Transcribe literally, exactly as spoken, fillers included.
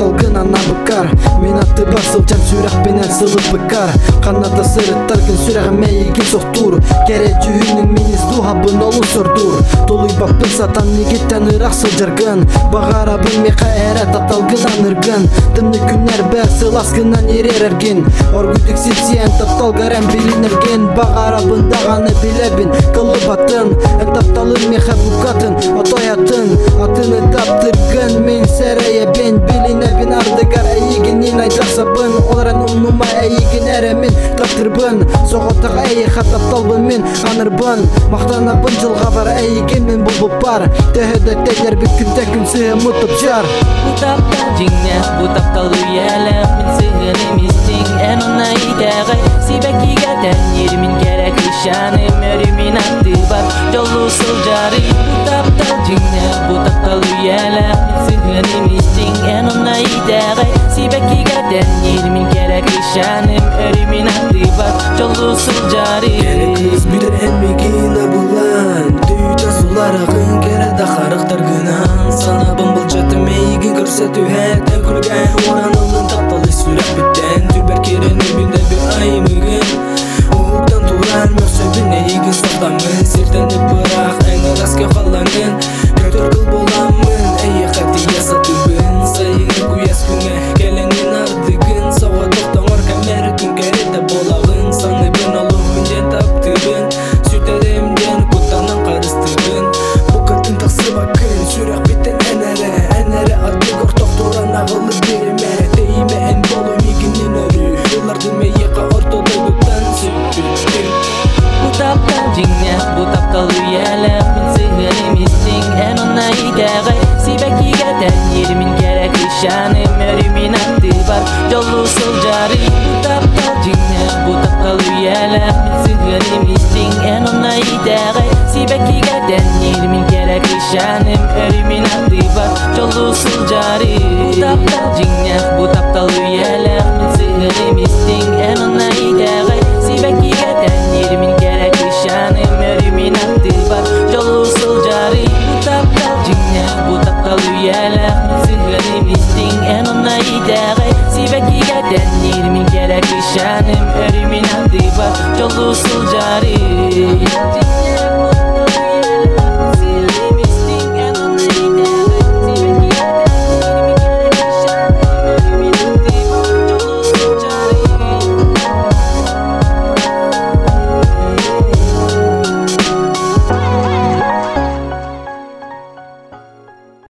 тапталгын ана быкар. Мен атты бар сылчан сүрәк пенен сылып быкар. Каната сырыттаргын сүрәгім мәйген соқтур. Кере жүйінің меніз духабын олу сордур. Толуй баппын сатан негеттен ырак сылжаргын. Бағара білмеқа әрі тапталгын аныргын. Дымны күннер бәр сыласқынан еререрген. Оргүдік сепсиен тапталгарен билинерген. Бағара бұндағаны білебін кылы батын. Ән тапталын меха букатын отоятын. Атыны таптыргын мен сәрәйе бен билинебін ардыгар әйігінен айтақсабын. Оларан ұмнума әйігін әрәмен таптырбын. Соғатық әйіға тапталбын мен анырбын. Мақтанабын жылға бар әйіген мен бұлбып бар. Тәхеді тәйдер бүт күнде күн сыйы мұтып жар. Bu taptal jingna, bu taptal uyala. Min sığın emisting, en ona idağay. Sibekiga ten yerimin gerek işanım. Örümün adı var, yolu sılcari. Bu taptal jingna, bu taptal uyala. Min sığın emisting, en ona idağay. Sibekiga ten yerimin gerek işanım. Örümün adı var, yolu sılcari. Gerek kız bir emmegine bulan. Düyta sularağın kere daxarıqtar günan. Sana bımbıl çatım eygin көрсөтүү хэттен күргэн. Оранылын тапталы сүрәк биттен. Түбер керені бінде бір аймығын. Уғуктан туран мөксөбін эйгін сақтамын. Сертеніп бұрақ әңі раске қалаңын. Көтөр қыл боламын, әйе қаты ясатыбын. Сайыңы күйес күне келенін ардығын. Сауға тоқтаңыр кәмәрі күн кәреді болағын. Саныбын олу хүнден таптыбын. Сүртәдемден құттанын қарыстыбын. Бұқатын тақсы бакын, сүрәк биттен әнәрі. Әнәрі аты көртоқ туран ағылы беріме. Дейме ән болу мегінен өрі. Олардың мейеқа ортодойдықтан сөппіттің. Bu taptal jingna, bu taptal uyala. Min sığın emisting, en ona idağay. Sibekiga ten yerimin gerek işanım. Örümün adı var, yolu sılcari. Bu taptal jingna, bu taptal uyala. Min sığın emisting, en ona idağay. Sibekiga ten yerimin gerek işanım. Örümün adı var, yolu sılcari. Bu taptal jingna, bu taptal uyala. Min sığın emisting, en ona idağay. Sibekiga ten yerimin gerek işanım. Örümün adı var, yolu sılcari. Bu taptal jingna, bu taptal uyala. Min sığın emisting, en ona idağay. Sibekiga ten yerimin gerek işanım. Örümün adı var, yolu sılcari.